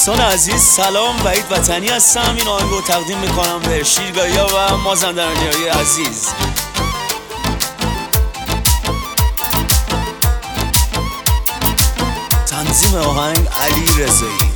دوستان عزیز سلام، وحید وطنی هستم. این آهنگ رو تقدیم میکنم به شیرگاهیا و مازندرانی‌های عزیز. تنظیم آهنگ علی رضایی.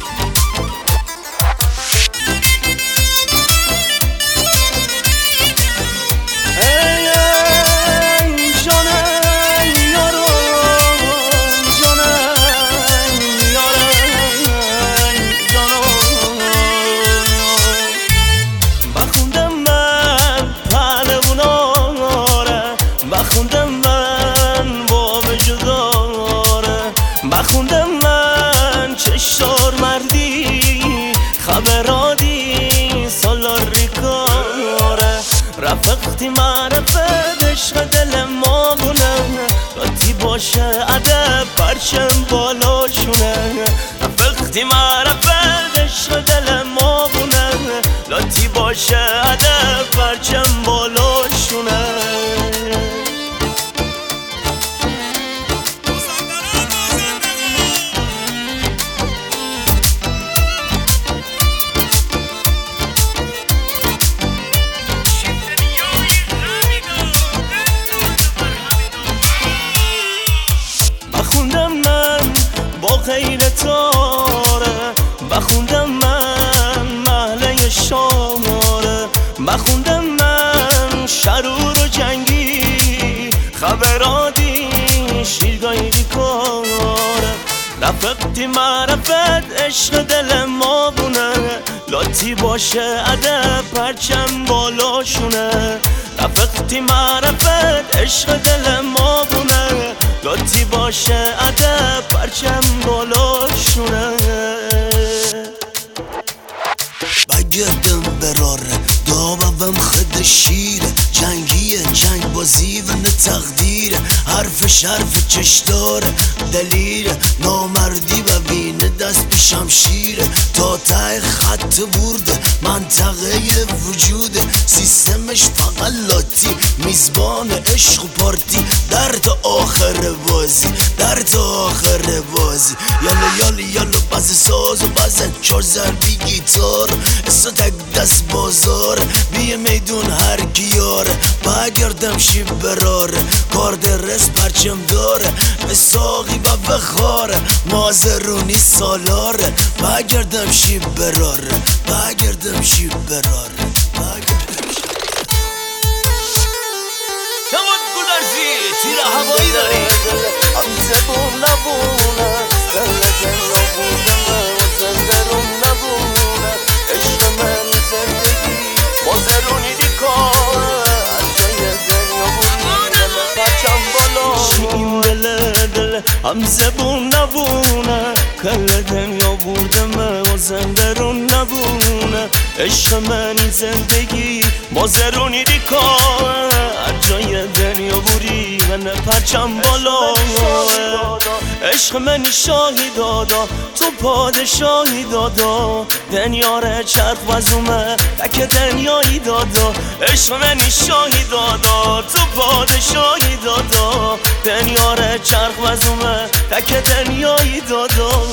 بخوندم من چشار مردی خبرادی سالار ریکاره رفقتی معرفت عشق دل ما بونه راتی باشه ادب پرچم بالاشونه رفقتی معرفت عشق دل ما بونه راتی باشه ادب پرچم بالاشونه بخوندم من با غیر تاره بخوندم من محله شاماره بخوندم من شرور و جنگی خبرادی شیرگاهی کاره رفقتی معرفت عشق دل ما بونه لاتی باشه ادب پرچم بالاشونه رفقتی معرفت عشق دل ما بونه لاتی باشه ادب پرچم بالاشونه بگردم براره دابم خد شیره جنگیه جنگ بازی و نه تقدیره حرفش حرف چش داره دلیل نامردی ببینه دست به شمشیره تا ته خط برده منطقه وجوده سیستمش فقط لاتی میزبان عشق و پارتی در تا آخر بازی در تا آخر بازی یالا بز ساز و بزن 4 ضربی گیتار استاتک دست بازار بیه میدون هر کیاره بگردم شیب براره کار درست پرچم داره به ساقی و بخاره مازرونی سالاره بگردم شیب براره بگردم شیب براره تمام گلارزی تیر هوایی داری زبون نبونه زندگی نبونه زندرون نبونه عشق من زندگی مازرونی دیکاره از جای دنیا بودی پرچم بالا این دل هم زبون نبونه کل دنیا بردم و زندرون نبونه عشق من زندگی مازرونی دیکاره از جای دنیا بودی من پرچم بالا عشق منی شاهی دادا تو پادشاهی دادا دنیا ره چرخ وزومه تک دنیایی دادا عشق منی شاهی دادا تو پادشاهی دادا دنیا ره چرخ وزومه تک دنیایی دادا